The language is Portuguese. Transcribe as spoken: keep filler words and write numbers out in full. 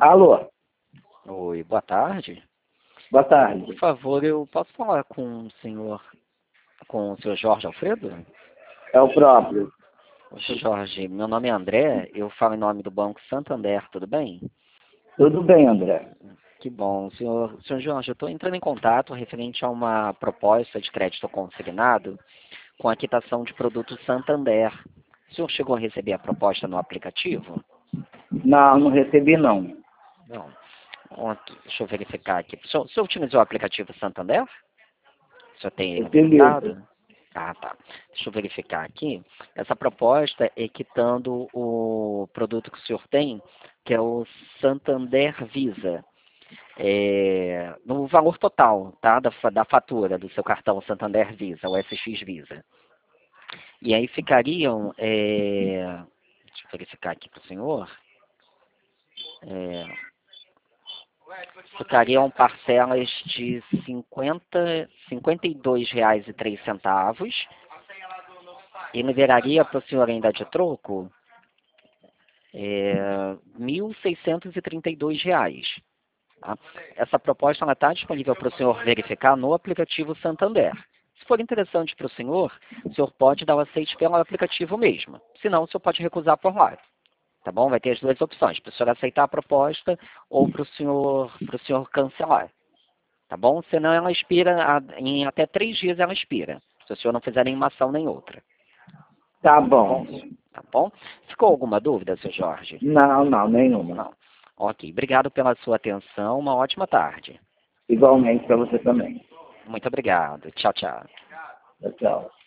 Alô, Oi, boa tarde. boa tarde. Por favor, eu posso falar com o senhor, com o senhor Jorge Alfredo? É o próprio. Ô, senhor Jorge, meu nome é André, eu falo em nome do Banco Santander, tudo bem? Tudo bem, André? Que bom. Senhor, senhor Jorge, eu estou entrando em contato referente a uma proposta de crédito consignado com a quitação de produtos Santander. O senhor chegou a receber a proposta no aplicativo? Não, não recebi não. Não. Ontem, deixa eu verificar aqui. O senhor, o senhor utilizou o aplicativo Santander? O senhor tem Utilizo. habilitado? Ah, tá. Deixa eu verificar aqui. Essa proposta é quitando o produto que o senhor tem, que é o Santander Visa. É, no valor total, tá? Da, fa- da fatura do seu cartão Santander Visa, o S X Visa. E aí ficariam, é, deixa eu verificar aqui para o senhor, é, ficariam parcelas de cinquenta, cinquenta e dois reais e três centavos e liberaria para o senhor ainda de troco é, mil seiscentos e trinta e dois reais. Tá? Essa proposta está disponível para o senhor verificar no aplicativo Santander. Se for interessante para o senhor, o senhor pode dar o aceite pelo aplicativo mesmo. Se não, o senhor pode recusar por lá. Tá bom? Vai ter as duas opções, para o senhor aceitar a proposta ou para o senhor, para o senhor cancelar. Tá bom? Senão ela expira, a- em até três dias ela expira, se o senhor não fizer nenhuma ação nem outra. Tá Tá bom? bom. Tá bom? Ficou alguma dúvida, seu Jorge? Não, não, nenhuma. Não. Ok. Obrigado pela sua atenção. Uma ótima tarde. Igualmente para você também. Muito obrigado. Tchau, tchau. Tchau, tchau.